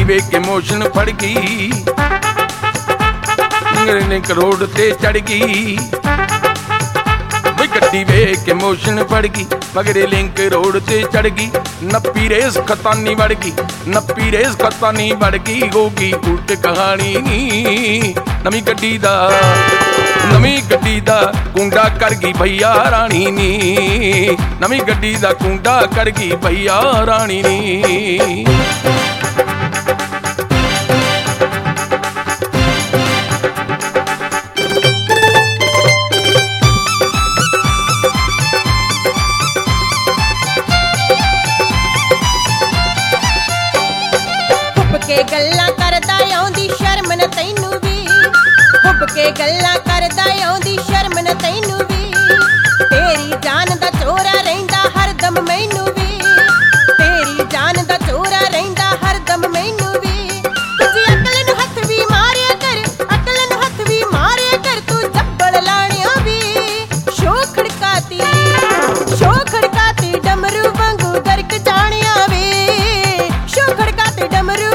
ਵੇਖ ਕੇ ਮੋਸ਼ਨ ਫੜ ਗਈ, ਲਿੰਕ ਰੋਡ ਤੇ ਚੜ ਗਈ। ਬਈ ਗੱਡੀ ਵੇਖ ਕੇ ਮੋਸ਼ਨ ਫੜ ਗਈ, ਮਗਰੇ ਲਿੰਕ ਰੋਡ ਤੇ ਚੜ ਗਈ। ਨੱਪੀ ਰੇਸ ਖਤਾਨੀ ਵੜ ਗਈ, ਨੱਪੀ ਰੇਸ ਖਤਾਨੀ ਵੜ ਗਈ। ਹੋ ਗਈ ਉਲਟ ਕਹਾਣੀ ਨੀ ਨਵੀਂ ਗੱਡੀ ਦਾ, ਨਵੀਂ ਗੱਡੀ ਦਾ ਕੁੰਡਾ ਕਰ ਗਈ ਭਈਆ ਰਾਣੀ ਨੀ, ਨਵੀਂ ਗੱਡੀ ਦਾ ਕੁੰਡਾ ਕਰ ਗਈ ਭਈਆ ਰਾਣੀ ਨੀ। ਕੇ ਗੱਲਾਂ ਕਰਦਾ ਆਉਂਦੀ ਸ਼ਰਮ ਨ ਤੈਨੂੰ ਵੀ, ਹੁੱਬ ਕੇ ਗੱਲਾਂ ਕਰਦਾ ਆਉਂਦੀ ਸ਼ਰਮ ਨ ਤੈਨੂੰ ਵੀ। ਤੇਰੀ ਜਾਨ ਦਾ ਚੋਰਾ ਰਹਿੰਦਾ ਹਰਦਮ ਮੈਨੂੰ ਵੀ, ਤੇਰੀ ਜਾਨ ਦਾ ਚੋਰਾ ਰਹਿੰਦਾ ਹਰਦਮ ਮੈਨੂੰ ਵੀ। ਤੁਝੀ ਅਕਲ ਨੂੰ ਹੱਥ ਵੀ ਮਾਰਿਆ ਕਰ, ਅਕਲ ਨੂੰ ਹੱਥ ਵੀ ਮਾਰਿਆ ਕਰ। ਤੂੰ ਜੱਬਲ ਲਾਣਿਆ ਵੀ ਸ਼ੋ ਖੜਕਾਤੀ, ਸ਼ੋ ਖੜਕਾਤੀ ਡਮਰੂ ਵਾਂਗੂ ਗਰਕ ਜਾਣਿਆ ਵੇ, ਸ਼ੋ ਖੜਕਾਤੀ ਡਮਰੂ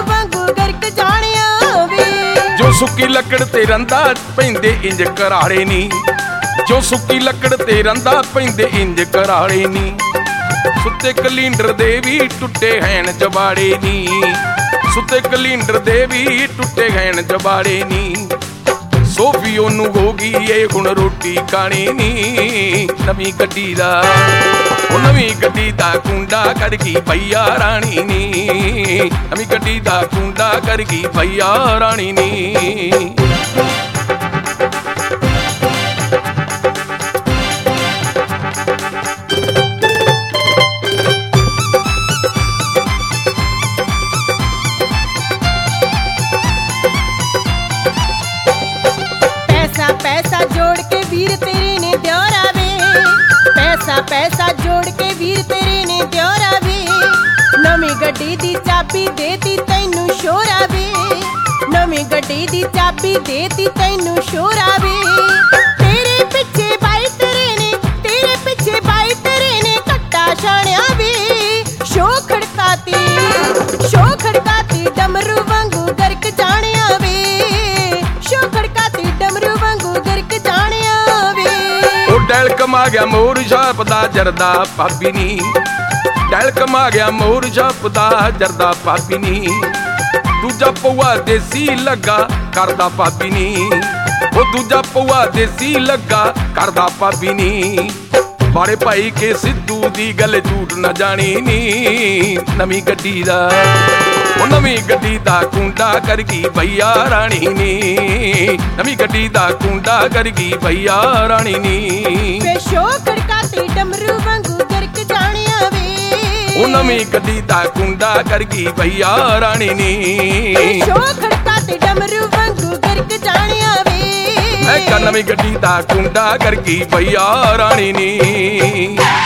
ਸੁੱਕੀ ਲੱਕੜ ਤੇ ਰੰਦਾ ਪੈਂਦੇ ਇੰਜ ਕਰਾੜੇ ਨੀ, ਜੋ ਸੁੱਕੀ ਲੱਕੜ ਤੇ ਰੰਦਾ ਪੈਂਦੇ ਇੰਜ ਕਰਾੜੇ ਨੀ। ਸੁੱਤੇ ਕਲਿੰਡਰ ਦੇ ਵੀ ਟੁੱਟੇ ਹੈਣ ਜਬਾੜੇ ਨੀ, ਸੁੱਤੇ ਕਲਿੰਡਰ ਦੇ ਵੀ ਟੁੱਟੇ ਹੈਣ ਜਬਾੜੇ ਨੀ। ਸੋਫੀ ਉਹਨੂੰ ਹੋ ਗਈ ਏ ਹੁਣ ਰੋਟੀ ਖਾਣੀ ਨੀ, ਨਵੀਂ ਗੱਡੀ ਦਾ ਉਹ ਨਵੀਂ ਗੱਡੀ ਦਾ ਕੁੰਡਾ ਕਰ ਗਈ ਭਈਆ ਰਾਣੀ ਨੀ, ਨਵੀਂ ਗੱਡੀ ਦਾ ਕੁੰਡਾ ਕਰ ਗਈ ਭਈਆ ਰਾਣੀ ਨੀ। ਪੈਸਾ ਜੋੜ ਕੇ ਵੀਰ ਤੇਰੇ ਨੇ ਦਿਉਰਾ ਵੇ, ਪੈਸਾ ਪੈਸਾ ਜੋੜ ਕੇ ਵੀਰ ਤੇਰੇ ਨੇ ਦਿਉਰਾ ਵੇ। ਨਵੀਂ ਗੱਡੀ ਦੀ ਚਾਬੀ ਦੇਤੀ ਤੈਨੂੰ ਸ਼ੋਰਾ ਵੇ, ਨਵੀਂ ਗੱਡੀ ਦੀ ਚਾਬੀ ਦੇਤੀ ਤੈਨੂੰ ਸ਼ੋਰਾ ਵੇ। ਤੇਰੇ ਪਿੱਛੇ ਬਾਈ ਤੇਰੇ ਨੇ, ਤੇਰੇ ਪਿੱਛੇ ਬਾਈ ਤੇਰੇ ਨੇ ਕੱਟਾ ਛਾਣਿਆ ਵੇ। ਸ਼ੋ ਖੜਕਾਤੀ, ਸ਼ੋ ਖੜਕਾਤੀ ਡਮਰੂ ਵਾਂਗੂ ਗਰਕ ਜਾਣਿਆ ਵੇ, ਸ਼ੋ ਖੜਕਾਤੀ ਡਮਰੂ ਵਾਂਗੂ ਗਰਕ ਜਾਣਿਆ ਵੇ। ਉਹ ਡੈਲ ਕਮਾ ਗਿਆ ਮੋਰ ਛਾਪ ਦਾ ਜਰਦਾ ਭਾਬੀ ਨੀ, ਡੈਲ ਕਮਾ ਗਿਆ ਮੋਰ ਛਾਪ ਦਾ ਜਰਦਾ ਭਾਬੀ ਨੀ। ਦੂਜਾ ਪਊਆ ਦੇਸੀ ਲੱਗਾ ਕਰਦਾ ਭਾਬੀ ਨੀ, ਉਹ ਦੂਜਾ ਪਊਆ ਦੇਸੀ ਲੱਗਾ ਕਰਦਾ ਭਾਬੀ ਨੀ। ਬਾਰੇ ਭਾਈ ਕੇ ਸਿੱਧੂ ਦੀ ਗੱਲ ਝੂਠ ਨਾ ਜਾਣੀ ਨੀ, ਨਵੀਂ ਗੱਡੀ ਦਾ ਉਹ ਨਵੀਂ ਗੱਡੀ ਦਾ ਕੁੰਡਾ ਕਰ ਗਈ ਭਈਆ ਰਾਣੀ ਨੀ, ਨਵੀਂ ਗੱਡੀ ਦਾ ਕੁੰਡਾ ਕਰ ਗਈ ਭਈਆ ਰਾਣੀ ਨੀ। ਵੇ ਸ਼ੋ ਖੜਕਾਤੀ ਡਮਰੂ ਵਾਂਗੂ ਗਰਕ ਜਾਣਿਆ ਵੇ, ਉਹ ਨਵੀਂ ਗੱਡੀ ਦਾ ਕੁੰਡਾ ਕਰ ਗਈ ਭਈਆ ਰਾਣੀ ਨੀ। ਸ਼ੋ ਖੜਕਾਤੀ ਡਮਰੂ ਵਾਂਗੂ ਗਰਕ ਜਾਣਿਆ ਵੇ, ਨਵੀਂ ਗੱਡੀ ਦਾ ਕੁੰਡਾ ਕਰ ਗਈ ਭਈਆ ਰਾਣੀ ਨੀ।